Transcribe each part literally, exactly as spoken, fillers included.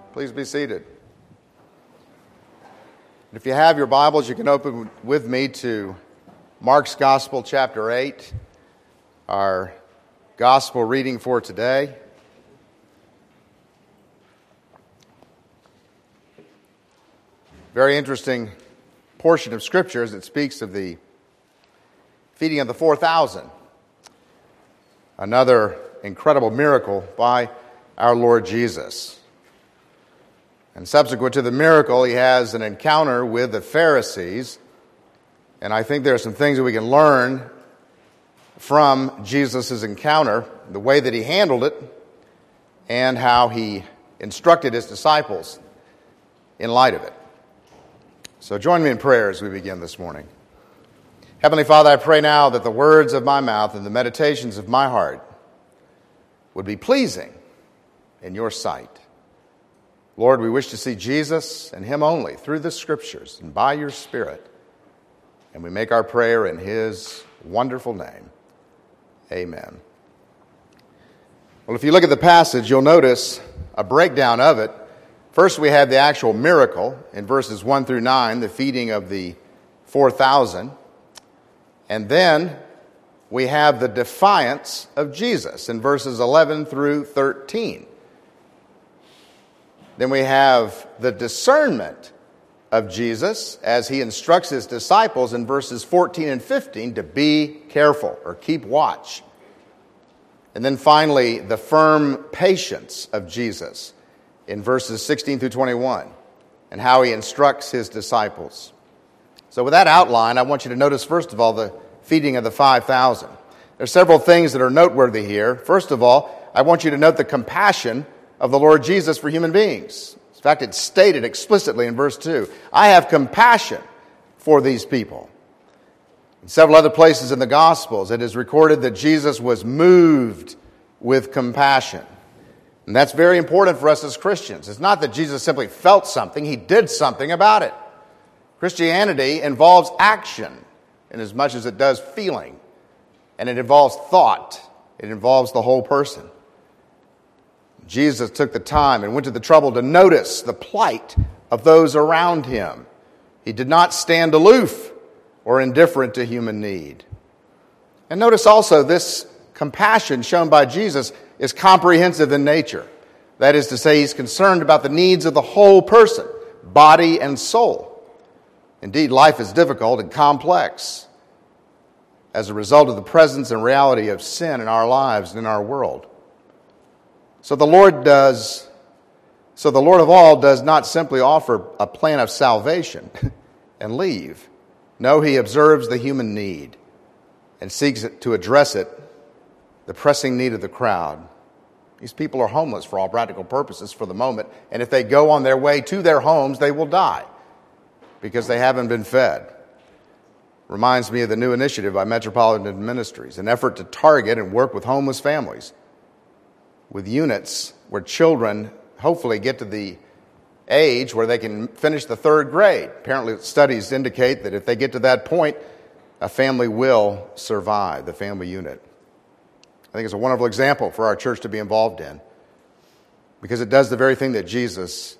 Please be seated. If you have your Bibles, you can open with me to Mark's Gospel, chapter eight, our Gospel reading for today. Very interesting portion of Scripture as it speaks of the feeding of the four thousand. Another incredible miracle by our Lord Jesus. And subsequent to the miracle, he has an encounter with the Pharisees. And I think there are some things that we can learn from Jesus' encounter, the way that he handled it, and how he instructed his disciples in light of it. So join me in prayer as we begin this morning. Heavenly Father, I pray now that the words of my mouth and the meditations of my heart would be pleasing in your sight. Lord, we wish to see Jesus and him only through the Scriptures and by your Spirit. And we make our prayer in his wonderful name. Amen. Well, if you look at the passage, you'll notice a breakdown of it. First, we have the actual miracle in verses one through nine, the feeding of the four thousand. And then we have the defiance of Jesus in verses eleven through thirteen. Then we have the discernment of Jesus as he instructs his disciples in verses fourteen and fifteen to be careful or keep watch. And then finally, the firm patience of Jesus in verses sixteen through twenty-one and how he instructs his disciples. So with that outline, I want you to notice, first of all, the feeding of the five thousand. There are several things that are noteworthy here. First of all, I want you to note the compassion of the Lord Jesus for human beings. In fact, it's stated explicitly in verse two. I have compassion for these people. In several other places in the Gospels, it is recorded that Jesus was moved with compassion. And that's very important for us as Christians. It's not that Jesus simply felt something, he did something about it. Christianity involves action in as much as it does feeling. And it involves thought. It involves the whole person. Jesus took the time and went to the trouble to notice the plight of those around him. He did not stand aloof or indifferent to human need. And notice also this compassion shown by Jesus is comprehensive in nature. That is to say, he's concerned about the needs of the whole person, body and soul. Indeed, life is difficult and complex as a result of the presence and reality of sin in our lives and in our world. So the Lord does, so the Lord of all does not simply offer a plan of salvation and leave. No, he observes the human need and seeks to address it, the pressing need of the crowd. These people are homeless for all practical purposes for the moment, and if they go on their way to their homes, they will die because they haven't been fed. Reminds me of the new initiative by Metropolitan Ministries, an effort to target and work with homeless families, with units where children hopefully get to the age where they can finish the third grade. Apparently, studies indicate that if they get to that point, a family will survive, the family unit. I think it's a wonderful example for our church to be involved in because it does the very thing that Jesus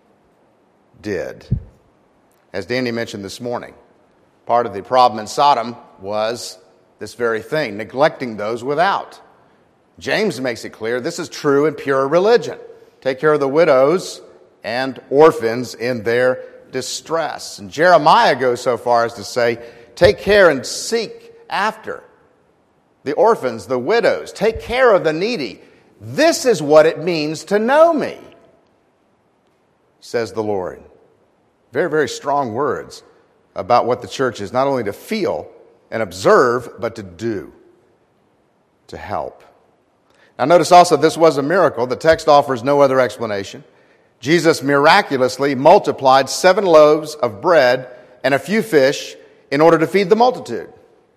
did. As Danny mentioned this morning, part of the problem in Sodom was this very thing, neglecting those without. James makes it clear this is true in pure religion. Take care of the widows and orphans in their distress. And Jeremiah goes so far as to say, take care and seek after the orphans, the widows. Take care of the needy. This is what it means to know me, says the Lord. Very, very strong words about what the church is not only to feel and observe, but to do, to help. Now notice also this was a miracle. The text offers no other explanation. Jesus miraculously multiplied seven loaves of bread and a few fish in order to feed the multitude.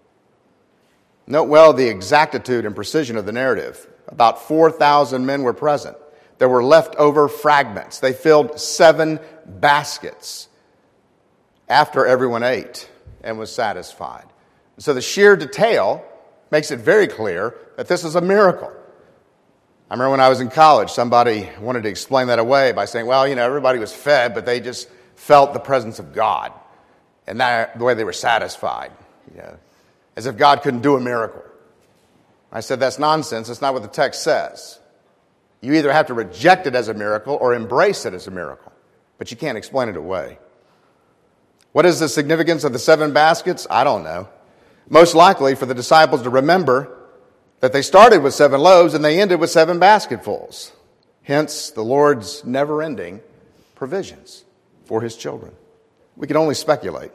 Note well the exactitude and precision of the narrative. About four thousand men were present. There were leftover fragments. They filled seven baskets after everyone ate and was satisfied. So the sheer detail makes it very clear that this is a miracle. I remember when I was in college, somebody wanted to explain that away by saying, well, you know, everybody was fed, but they just felt the presence of God. And that the way they were satisfied, you know, as if God couldn't do a miracle. I said, that's nonsense. That's not what the text says. You either have to reject it as a miracle or embrace it as a miracle. But you can't explain it away. What is the significance of the seven baskets? I don't know. Most likely for the disciples to remember that they started with seven loaves and they ended with seven basketfuls. Hence, the Lord's never-ending provisions for his children. We can only speculate.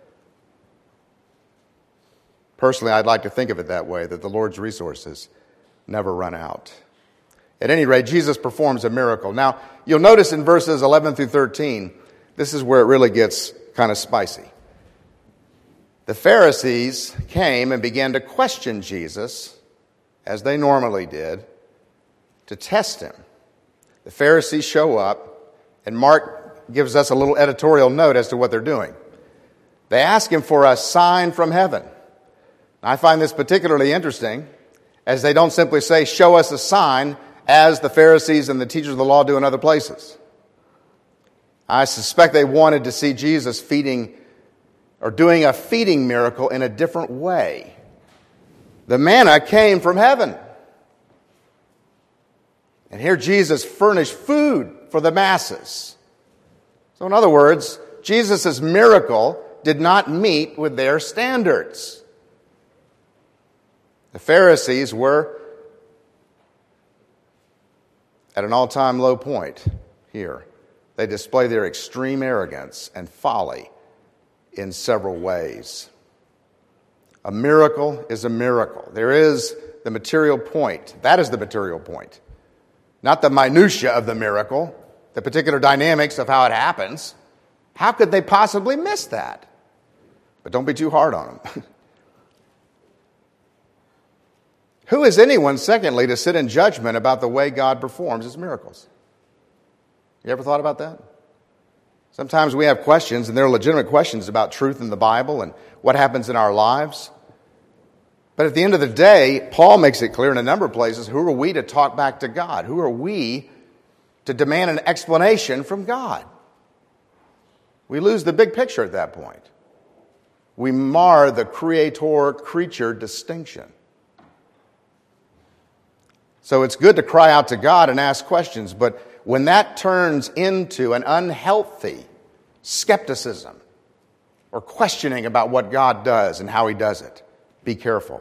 Personally, I'd like to think of it that way, that the Lord's resources never run out. At any rate, Jesus performs a miracle. Now, you'll notice in verses eleven through thirteen, this is where it really gets kind of spicy. The Pharisees came and began to question Jesus, as they normally did, to test him. The Pharisees show up, and Mark gives us a little editorial note as to what they're doing. They ask him for a sign from heaven. I find this particularly interesting, as they don't simply say, show us a sign, as the Pharisees and the teachers of the law do in other places. I suspect they wanted to see Jesus feeding or doing a feeding miracle in a different way. The manna came from heaven. And here Jesus furnished food for the masses. So in other words, Jesus' miracle did not meet with their standards. The Pharisees were at an all-time low point here. They display their extreme arrogance and folly in several ways. A miracle is a miracle. There is the material point. That is the material point. Not the minutia of the miracle, the particular dynamics of how it happens. How could they possibly miss that? But don't be too hard on them. Who is anyone, secondly, to sit in judgment about the way God performs his miracles? You ever thought about that? Sometimes we have questions, and they're legitimate questions about truth in the Bible and what happens in our lives. But at the end of the day, Paul makes it clear in a number of places, who are we to talk back to God? Who are we to demand an explanation from God? We lose the big picture at that point. We mar the creator-creature distinction. So it's good to cry out to God and ask questions, but when that turns into an unhealthy skepticism or questioning about what God does and how he does it, be careful.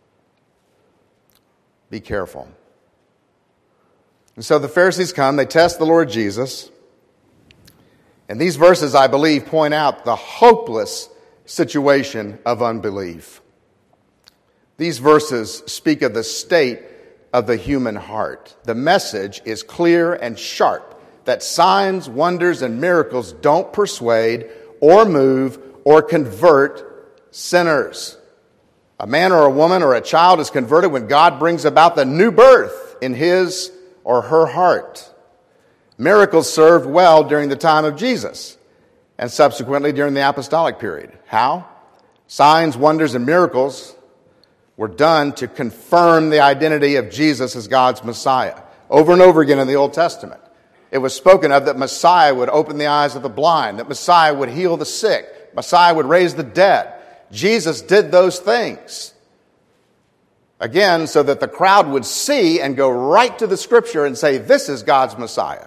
Be careful. And so the Pharisees come, they test the Lord Jesus. And these verses, I believe, point out the hopeless situation of unbelief. These verses speak of the state of the human heart. The message is clear and sharp that signs, wonders, and miracles don't persuade or move or convert sinners. A man or a woman or a child is converted when God brings about the new birth in his or her heart. Miracles served well during the time of Jesus and subsequently during the apostolic period. How? Signs, wonders, and miracles were done to confirm the identity of Jesus as God's Messiah. Over and over again in the Old Testament, it was spoken of that Messiah would open the eyes of the blind, that Messiah would heal the sick, Messiah would raise the dead. Jesus did those things. Again, so that the crowd would see and go right to the Scripture and say, this is God's Messiah.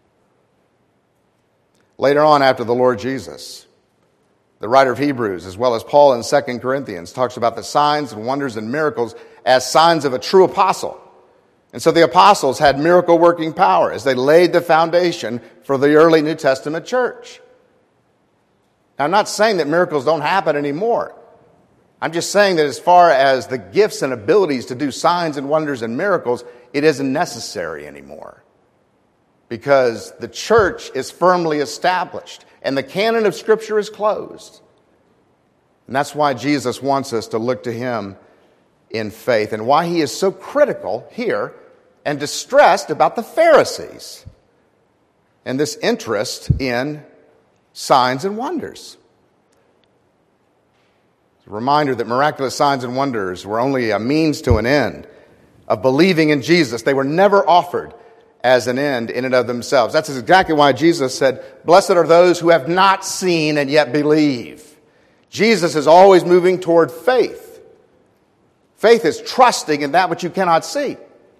Later on, after the Lord Jesus, the writer of Hebrews, as well as Paul in Second Corinthians, talks about the signs and wonders and miracles as signs of a true apostle. And so the apostles had miracle-working power as they laid the foundation for the early New Testament church. Now, I'm not saying that miracles don't happen anymore. I'm just saying that as far as the gifts and abilities to do signs and wonders and miracles, it isn't necessary anymore. Because the church is firmly established and the canon of Scripture is closed. And that's why Jesus wants us to look to him in faith and why he is so critical here and distressed about the Pharisees and this interest in signs and wonders. It's a reminder that miraculous signs and wonders were only a means to an end. of believing in Jesus. They were never offered as an end in and of themselves. That's exactly why Jesus said, "Blessed are those who have not seen and yet believe." Jesus is always moving toward faith. Faith is trusting in that which you cannot see.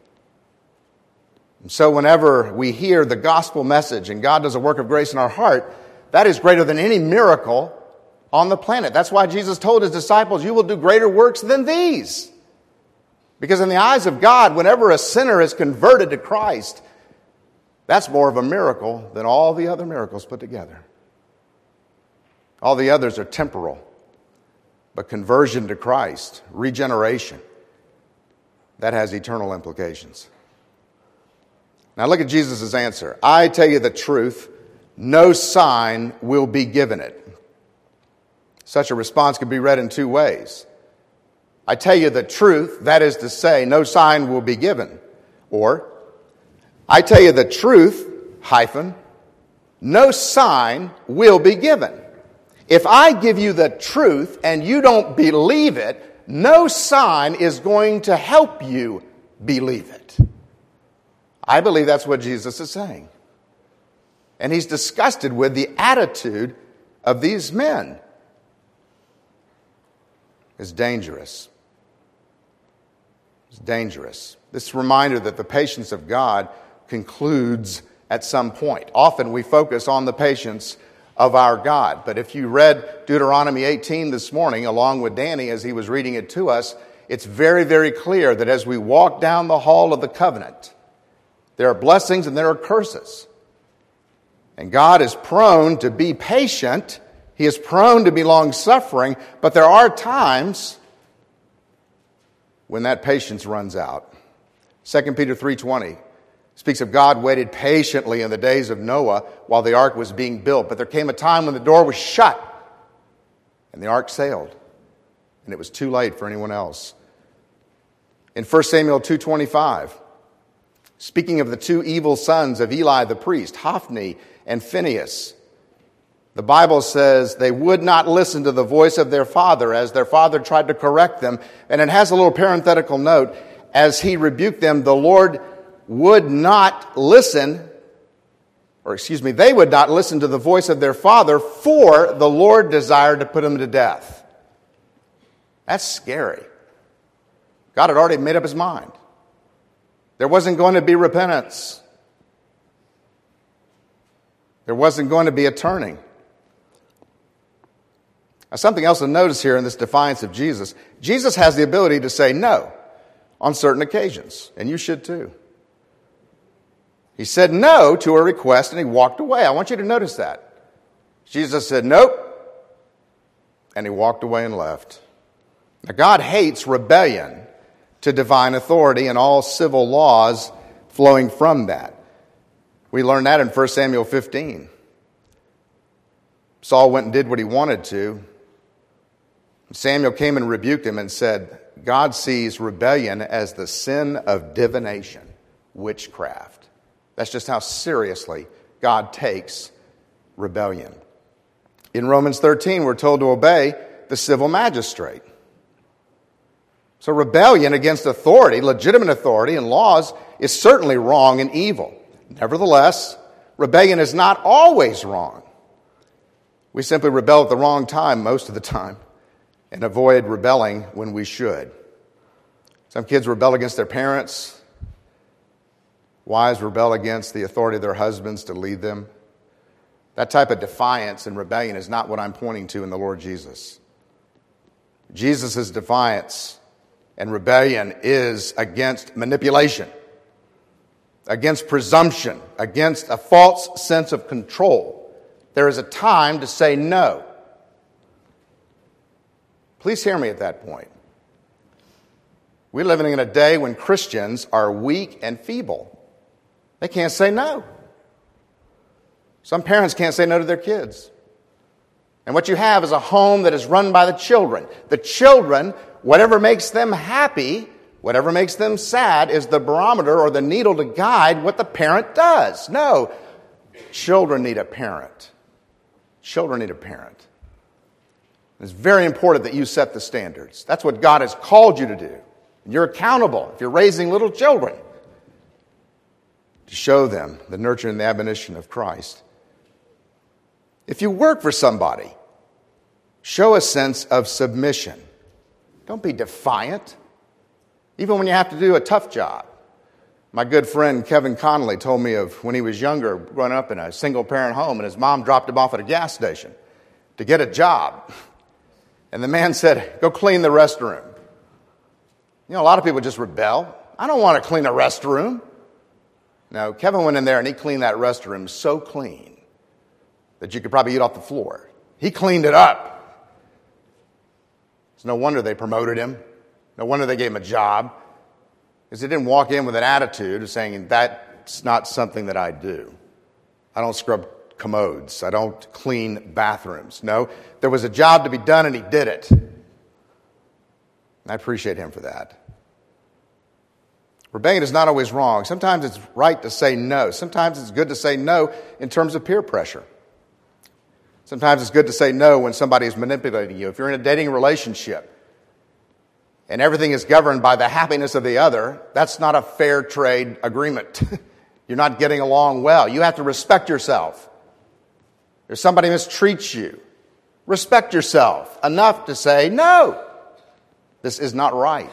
And so whenever we hear the gospel message and God does a work of grace in our heart, that is greater than any miracle on the planet. That's why Jesus told his disciples, "You will do greater works than these." Because in the eyes of God, whenever a sinner is converted to Christ, that's more of a miracle than all the other miracles put together. All the others are temporal. But conversion to Christ, regeneration, that has eternal implications. Now look at Jesus' answer. "I tell you the truth, no sign will be given it." Such a response can be read in two ways. I tell you the truth, that is to say, no sign will be given. Or, I tell you the truth, hyphen, no sign will be given. If I give you the truth and you don't believe it, no sign is going to help you believe it. I believe that's what Jesus is saying. And he's disgusted with the attitude of these men. It's dangerous. It's dangerous. This reminder that the patience of God concludes at some point. Often we focus on the patience of our God. But if you read Deuteronomy eighteen this morning, along with Danny as he was reading it to us, it's very, very clear that as we walk down the hall of the covenant, there are blessings and there are curses. And God is prone to be patient. He is prone to be long-suffering, but there are times when that patience runs out. Second Peter three twenty speaks of God waited patiently in the days of Noah while the ark was being built. But there came a time when the door was shut and the ark sailed, and it was too late for anyone else. In First Samuel two twenty-five, speaking of the two evil sons of Eli the priest, Hophni and Phinehas, the Bible says they would not listen to the voice of their father as their father tried to correct them. And it has a little parenthetical note. As he rebuked them, the Lord would not listen, or excuse me, they would not listen to the voice of their father, for the Lord desired to put them to death. That's scary. God had already made up his mind. There wasn't going to be repentance. There wasn't going to be a turning. Now, something else to notice here in this defiance of Jesus, Jesus has the ability to say no on certain occasions, and you should too. He said no to a request and he walked away. I want you to notice that. Jesus said nope, and he walked away and left. Now, God hates rebellion to divine authority and all civil laws flowing from that. We learn that in First Samuel fifteen. Saul went and did what he wanted to. Samuel came and rebuked him and said, God sees rebellion as the sin of divination, witchcraft. That's just how seriously God takes rebellion. In Romans thirteen, we're told to obey the civil magistrate. So rebellion against authority, legitimate authority and laws, is certainly wrong and evil. Nevertheless, rebellion is not always wrong. We simply rebel at the wrong time most of the time and avoid rebelling when we should. Some kids rebel against their parents. Wives rebel against the authority of their husbands to lead them. That type of defiance and rebellion is not what I'm pointing to in the Lord Jesus. Jesus' defiance and rebellion is against manipulation, against presumption, against a false sense of control. There is a time to say no. Please hear me at that point. We're living in a day when Christians are weak and feeble. They can't say no. Some parents can't say no to their kids. And what you have is a home that is run by the children. The children, whatever makes them happy, whatever makes them sad, is the barometer or the needle to guide what the parent does. No, children need a parent. Children need a parent. It's very important that you set the standards. That's what God has called you to do. You're accountable if you're raising little children to show them the nurture and the admonition of Christ. If you work for somebody, show a sense of submission. Don't be defiant, even when you have to do a tough job. My good friend Kevin Connolly told me of when he was younger, growing up in a single-parent home, and his mom dropped him off at a gas station to get a job. And the man said, go clean the restroom. You know, a lot of people just rebel. I don't want to clean a restroom. No, Kevin went in there and he cleaned that restroom so clean that you could probably eat off the floor. He cleaned it up. It's no wonder they promoted him. No wonder they gave him a job. Because he didn't walk in with an attitude of saying, that's not something that I do. I don't scrub commodes. I don't clean bathrooms. No, there was a job to be done and he did it. And I appreciate him for that. Rebellion is not always wrong. Sometimes it's right to say no. Sometimes it's good to say no in terms of peer pressure. Sometimes it's good to say no when somebody is manipulating you. If you're in a dating relationship and everything is governed by the happiness of the other, that's not a fair trade agreement. You're not getting along well. You have to respect yourself. If somebody mistreats you, respect yourself enough to say, no, this is not right.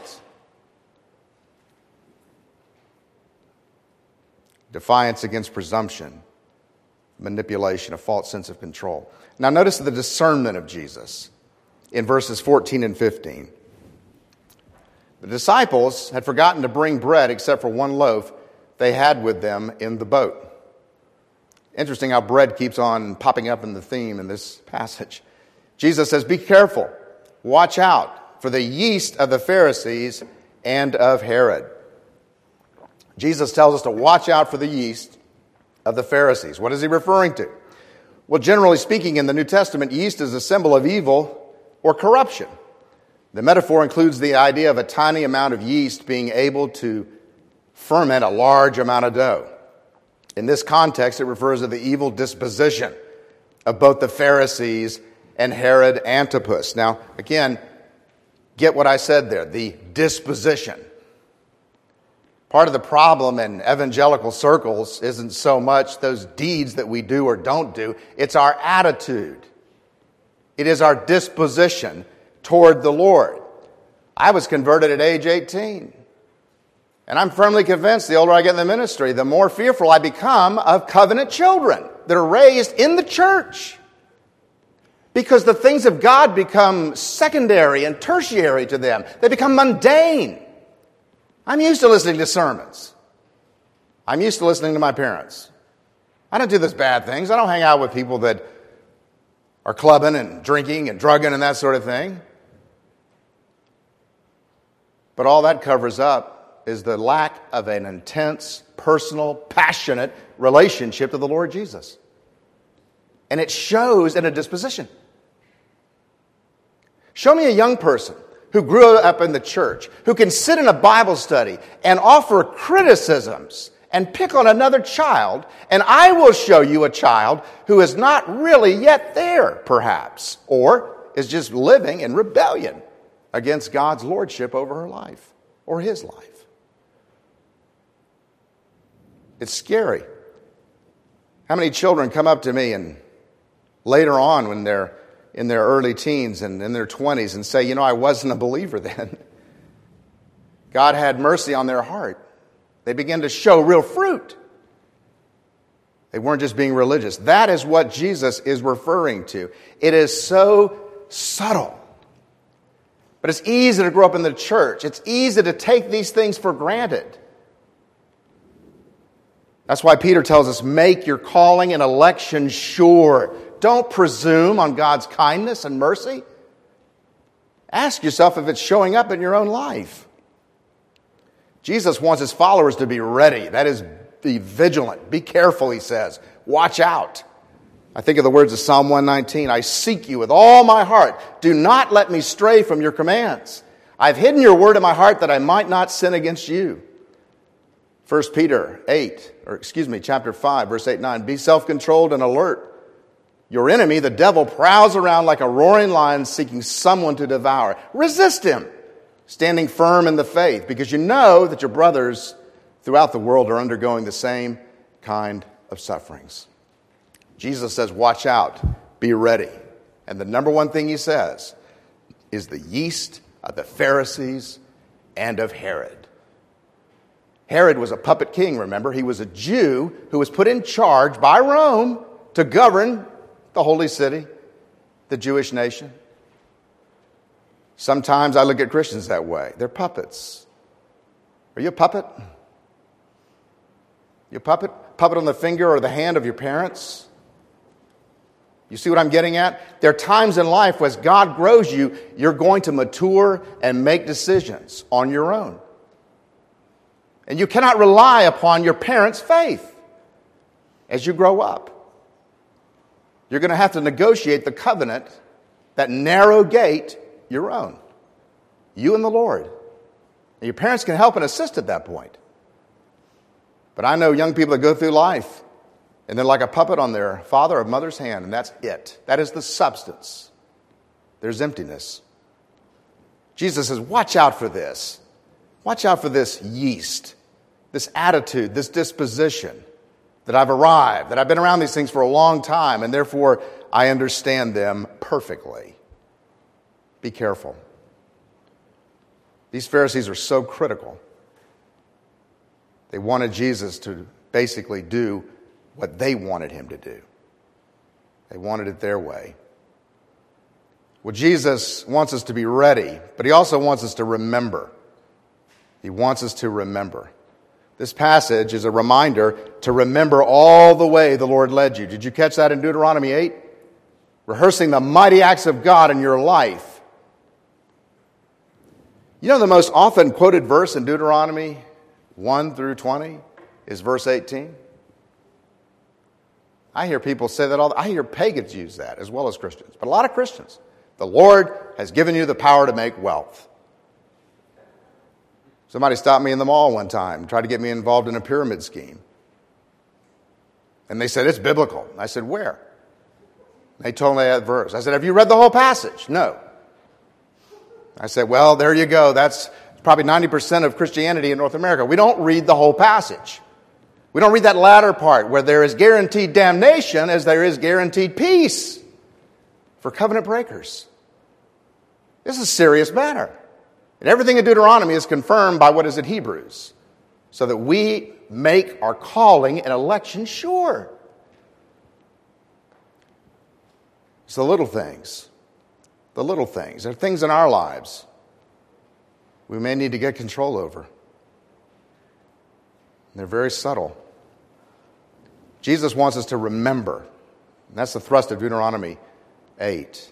Defiance against presumption, manipulation, a false sense of control. Now notice the discernment of Jesus in verses fourteen and fifteen. The disciples had forgotten to bring bread except for one loaf they had with them in the boat. Interesting how bread keeps on popping up in the theme in this passage. Jesus says, be careful, watch out for the yeast of the Pharisees and of Herod. Jesus tells us to watch out for the yeast of the Pharisees. What is he referring to? Well, generally speaking, in the New Testament, yeast is a symbol of evil or corruption. The metaphor includes the idea of a tiny amount of yeast being able to ferment a large amount of dough. In this context, it refers to the evil disposition of both the Pharisees and Herod Antipas. Now, again, get what I said there, the disposition. Part of the problem in evangelical circles isn't so much those deeds that we do or don't do. It's our attitude. It is our disposition toward the Lord. I was converted at age eighteen. And I'm firmly convinced the older I get in the ministry, the more fearful I become of covenant children that are raised in the church. Because the things of God become secondary and tertiary to them. They become mundane. I'm used to listening to sermons. I'm used to listening to my parents. I don't do those bad things. I don't hang out with people that are clubbing and drinking and drugging and that sort of thing. But all that covers up is the lack of an intense, personal, passionate relationship to the Lord Jesus. And it shows in a disposition. Show me a young person who grew up in the church, who can sit in a Bible study and offer criticisms and pick on another child, and I will show you a child who is not really yet there, perhaps, or is just living in rebellion against God's lordship over her life or his life. It's scary. How many children come up to me and later on when they're in their early teens and in their twenties and say, you know, I wasn't a believer then. God had mercy on their heart. They began to show real fruit. They weren't just being religious. That is what Jesus is referring to. It is so subtle. But it's easy to grow up in the church. It's easy to take these things for granted. That's why Peter tells us, make your calling and election sure. Don't presume on God's kindness and mercy. Ask yourself if it's showing up in your own life. Jesus wants his followers to be ready. That is, be vigilant. Be careful, he says. Watch out. I think of the words of Psalm one nineteen. I seek you with all my heart. Do not let me stray from your commands. I've hidden your word in my heart that I might not sin against you. First Peter eight, or excuse me, chapter five, verse eight and nine. Be self-controlled and alert. Your enemy, the devil, prowls around like a roaring lion seeking someone to devour. Resist him. standing firm in the faith, because you know that your brothers throughout the world are undergoing the same kind of sufferings. Jesus says, watch out, be ready. And the number one thing he says is the yeast of the Pharisees and of Herod. Herod was a puppet king, remember? He was a Jew who was put in charge by Rome to govern the holy city, the Jewish nation. Sometimes I look at Christians that way. They're puppets. Are you a puppet? You a puppet? Puppet on the finger or the hand of your parents? You see what I'm getting at? There are times in life as God grows you, you're going to mature and make decisions on your own. And you cannot rely upon your parents' faith as you grow up. You're going to have to negotiate the covenant, that narrow gate, your own. You and the Lord. And your parents can help and assist at that point. But I know young people that go through life and they're like a puppet on their father or mother's hand, and that's it. That is the substance. There's emptiness. Jesus says, watch out for this. Watch out for this yeast, this attitude, this disposition that I've arrived, that I've been around these things for a long time, and therefore I understand them perfectly. Be careful. These Pharisees are so critical. They wanted Jesus to basically do what they wanted him to do. They wanted it their way. Well, Jesus wants us to be ready, but he also wants us to remember. He wants us to remember. This passage is a reminder to remember all the way the Lord led you. Did you catch that in Deuteronomy eight? Rehearsing the mighty acts of God in your life. You know the most often quoted verse in Deuteronomy one through twenty is verse eighteen. I hear people say that all the, I hear pagans use that as well as Christians, but a lot of Christians. The Lord has given you the power to make wealth. Somebody stopped me in the mall one time and tried to get me involved in a pyramid scheme. And they said, it's biblical. I said, where? They told me that verse. I said, have you read the whole passage? No. I said, well, there you go. That's probably ninety percent of Christianity in North America. We don't read the whole passage. We don't read that latter part where there is guaranteed damnation as there is guaranteed peace for covenant breakers. This is a serious matter. And everything in Deuteronomy is confirmed by what is in Hebrews, so that we make our calling and election sure. It's the little things. The little things. There are things in our lives we may need to get control over. They're very subtle. Jesus wants us to remember. And that's the thrust of Deuteronomy eight.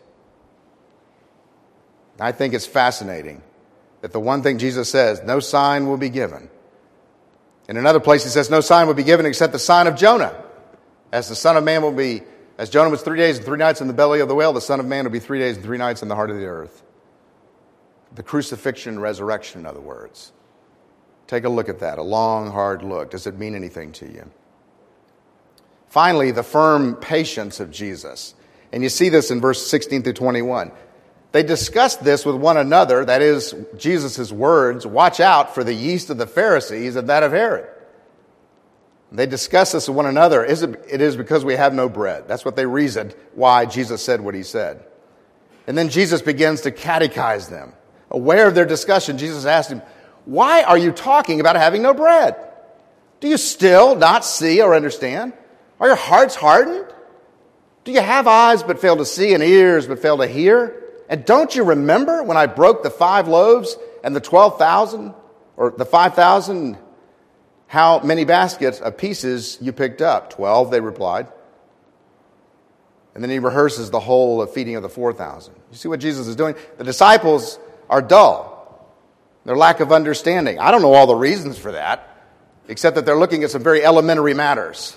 I think it's fascinating that the one thing Jesus says, no sign will be given. In another place he says, no sign will be given except the sign of Jonah. As the Son of Man will be, as Jonah was three days and three nights in the belly of the whale, the Son of Man will be three days and three nights in the heart of the earth. The crucifixion and resurrection, in other words. Take a look at that, a long, hard look. Does it mean anything to you? Finally, the firm patience of Jesus. And you see this in verse sixteen through twenty-one. They discussed this with one another, that is, Jesus' words, watch out for the yeast of the Pharisees and that of Herod. They discussed this with one another. It is because we have no bread. That's what they reasoned why Jesus said what he said. And then Jesus begins to catechize them. Aware of their discussion, Jesus asked him, why are you talking about having no bread? Do you still not see or understand? Are your hearts hardened? Do you have eyes but fail to see and ears but fail to hear? And don't you remember when I broke the five loaves and the twelve thousand, or the five thousand, how many baskets of pieces you picked up? Twelve, they replied. And then he rehearses the whole of feeding of the four thousand. You see what Jesus is doing? The disciples are dull. Their lack of understanding. I don't know all the reasons for that, except that they're looking at some very elementary matters.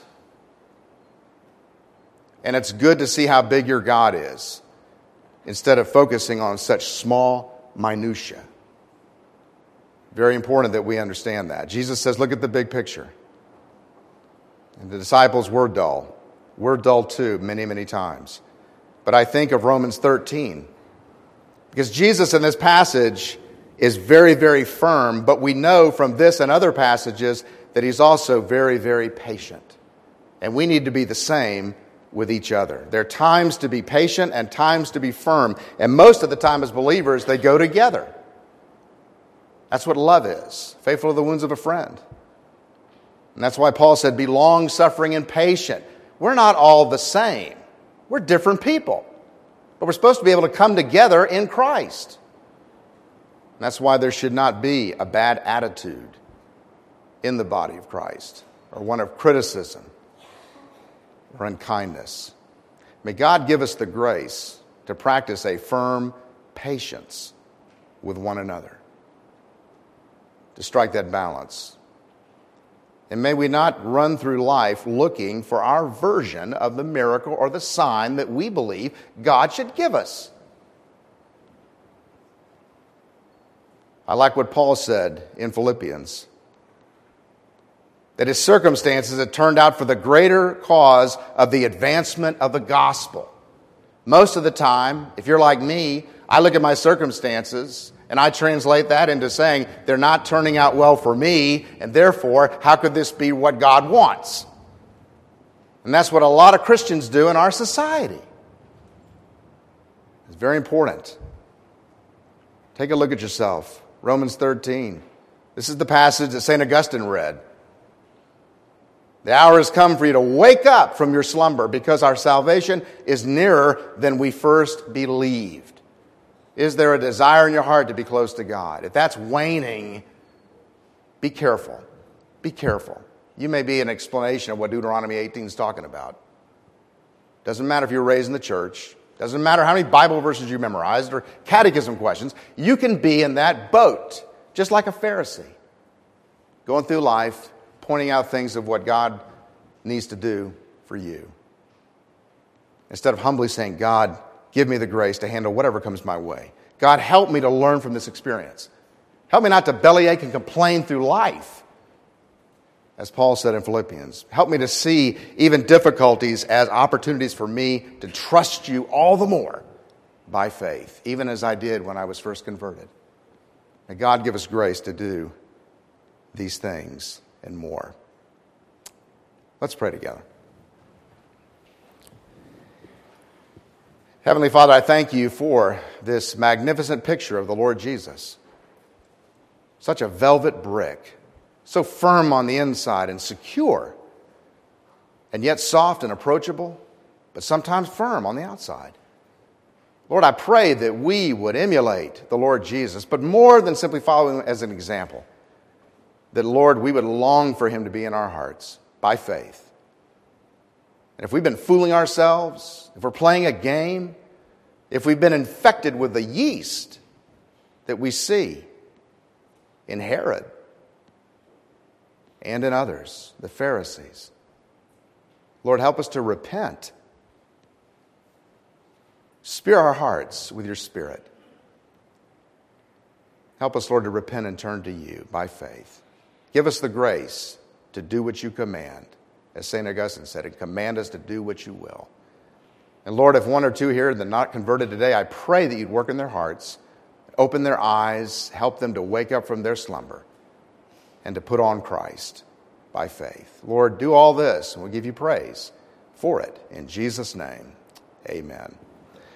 And it's good to see how big your God is, instead of focusing on such small minutia. Very important that we understand that. Jesus says, look at the big picture. And the disciples were dull. We're dull too, many, many times. But I think of Romans thirteen. Because Jesus in this passage is very, very firm, but we know from this and other passages that he's also very, very patient. And we need to be the same with each other. There are times to be patient and times to be firm. And most of the time as believers, they go together. That's what love is. Faithful to the wounds of a friend. And that's why Paul said, be long-suffering and patient. We're not all the same. We're different people. But we're supposed to be able to come together in Christ. And that's why there should not be a bad attitude in the body of Christ, or one of criticism or unkindness. May God give us the grace to practice a firm patience with one another, to strike that balance. And may we not run through life looking for our version of the miracle or the sign that we believe God should give us. I like what Paul said in Philippians, that his circumstances had turned out for the greater cause of the advancement of the gospel. Most of the time, if you're like me, I look at my circumstances and I translate that into saying they're not turning out well for me, and therefore, how could this be what God wants? And that's what a lot of Christians do in our society. It's very important. Take a look at yourself. Romans thirteen. This is the passage that Saint Augustine read. The hour has come for you to wake up from your slumber, because our salvation is nearer than we first believed. Is there a desire in your heart to be close to God? If that's waning, be careful. Be careful. You may be an explanation of what Deuteronomy eighteen is talking about. Doesn't matter if you were raised in the church. Doesn't matter how many Bible verses you memorized or catechism questions. You can be in that boat, just like a Pharisee, going through life, pointing out things of what God needs to do for you. Instead of humbly saying, God, give me the grace to handle whatever comes my way. God, help me to learn from this experience. Help me not to bellyache and complain through life. As Paul said in Philippians, help me to see even difficulties as opportunities for me to trust you all the more by faith, even as I did when I was first converted. May God give us grace to do these things and more. Let's pray together. Heavenly Father, I thank you for this magnificent picture of the Lord Jesus. Such a velvet brick, so firm on the inside and secure, and yet soft and approachable, but sometimes firm on the outside. Lord, I pray that we would emulate the Lord Jesus, but more than simply following him as an example, that, Lord, we would long for him to be in our hearts by faith. And if we've been fooling ourselves, if we're playing a game, if we've been infected with the yeast that we see in Herod and in others, the Pharisees, Lord, help us to repent. Spear our hearts with your Spirit. Help us, Lord, to repent and turn to you by faith. Give us the grace to do what you command. As Saint Augustine said, and command us to do what you will. And Lord, if one or two here that are not converted today, I pray that you'd work in their hearts, open their eyes, help them to wake up from their slumber, and to put on Christ by faith. Lord, do all this, and we'll give you praise for it. In Jesus' name, amen.